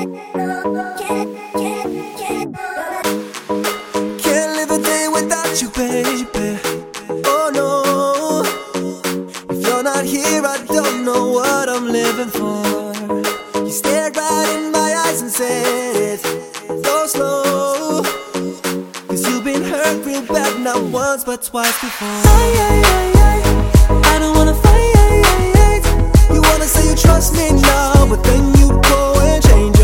Can't live a day without you, baby. Oh no, if you're not here, I don't know what I'm living for. You stared right in my eyes and said it so slow, 'cause you've been hurt real bad, not once but twice before. I don't wanna fight. You wanna say you trust me now, but then you go and change